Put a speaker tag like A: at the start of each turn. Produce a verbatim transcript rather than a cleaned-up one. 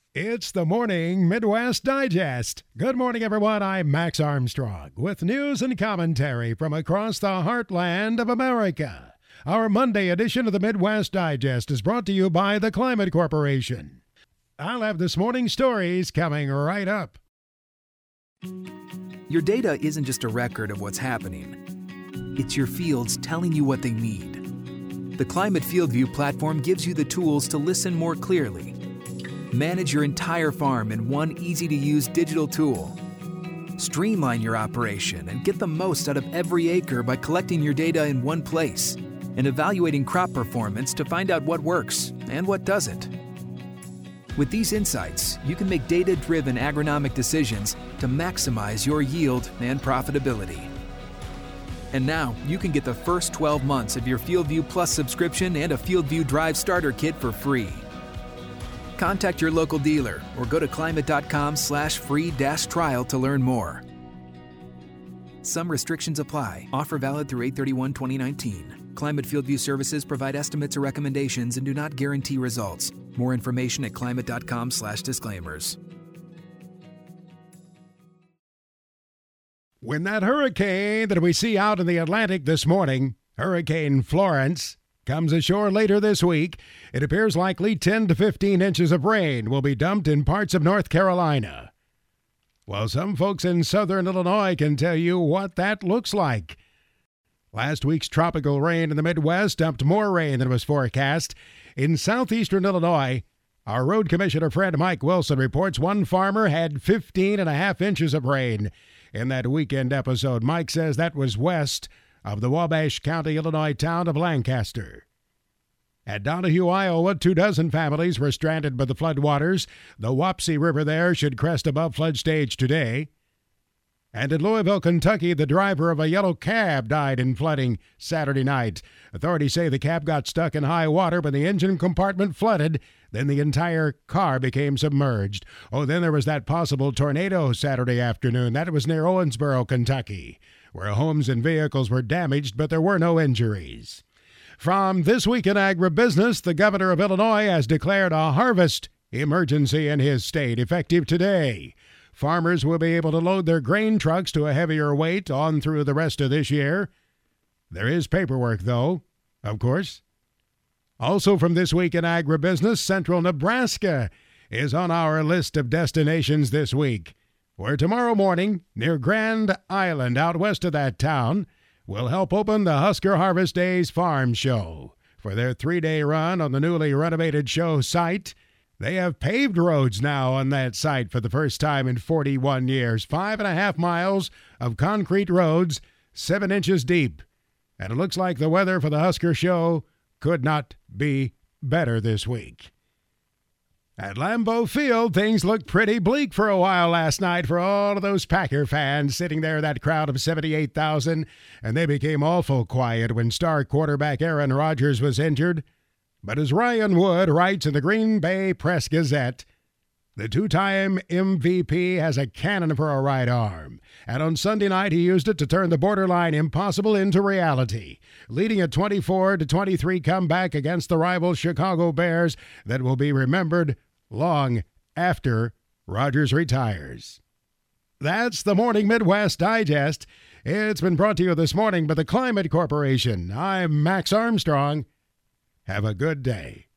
A: It's the Morning Midwest Digest. Good morning, everyone. I'm Max Armstrong with news and commentary from across the heartland of America. Our Monday edition of the Midwest Digest is brought to you by the Climate Corporation. I'll have this morning's stories coming right up.
B: Your data isn't just a record of what's happening. It's your fields telling you what they need. The Climate Field View platform gives you the tools to listen more clearly. Manage your entire farm in one easy-to-use digital tool. Streamline your operation and get the most out of every acre by collecting your data in one place and evaluating crop performance to find out what works and what doesn't. With these insights, you can make data-driven agronomic decisions to maximize your yield and profitability. And now, you can get the first twelve months of your FieldView Plus subscription and a FieldView Drive Starter Kit for free. Contact your local dealer or go to climate.com slash free dash trial to learn more. Some restrictions apply. Offer valid through eight thirty-one twenty nineteen. Climate FieldView services provide estimates or recommendations and do not guarantee results. More information at climate.com slash disclaimers.
A: When that hurricane that we see out in the Atlantic this morning, Hurricane Florence, comes ashore later this week, it appears likely ten to fifteen inches of rain will be dumped in parts of North Carolina. Well, some folks in southern Illinois can tell you what that looks like. Last week's tropical rain in the Midwest dumped more rain than was forecast. In southeastern Illinois, our road commissioner friend Mike Wilson reports one farmer had fifteen and a half inches of rain in that weekend episode. Mike says that was west of the Wabash County, Illinois town of Lancaster. At Donahue, Iowa, two dozen families were stranded by the floodwaters. The Wapsie River there should crest above flood stage today. And in Louisville, Kentucky, the driver of a yellow cab died in flooding Saturday night. Authorities say the cab got stuck in high water when the engine compartment flooded. Then the entire car became submerged. Oh, then there was that possible tornado Saturday afternoon. That was near Owensboro, Kentucky, where homes and vehicles were damaged, but there were no injuries. From This Week in Agribusiness, the governor of Illinois has declared a harvest emergency in his state, effective today. Farmers will be able to load their grain trucks to a heavier weight on through the rest of this year. There is paperwork, though, of course. Also from This Week in Agribusiness, Central Nebraska is on our list of destinations this week, where tomorrow morning, near Grand Island, out west of that town, will help open the Husker Harvest Days Farm Show. For their three-day run on the newly renovated show site, they have paved roads now on that site for the first time in forty-one years. Five and a half miles of concrete roads, seven inches deep. And it looks like the weather for the Husker Show could not be better this week. At Lambeau Field, things looked pretty bleak for a while last night for all of those Packer fans sitting there, that crowd of seventy-eight thousand, and they became awful quiet when star quarterback Aaron Rodgers was injured. But as Ryan Wood writes in the Green Bay Press-Gazette, the two-time M V P has a cannon for a right arm, and on Sunday night he used it to turn the borderline impossible into reality, leading a twenty-four to twenty-three comeback against the rival Chicago Bears that will be remembered long after Rodgers retires. That's the Morning Midwest Digest. It's been brought to you this morning by the Climate Corporation. I'm Max Armstrong. Have a good day.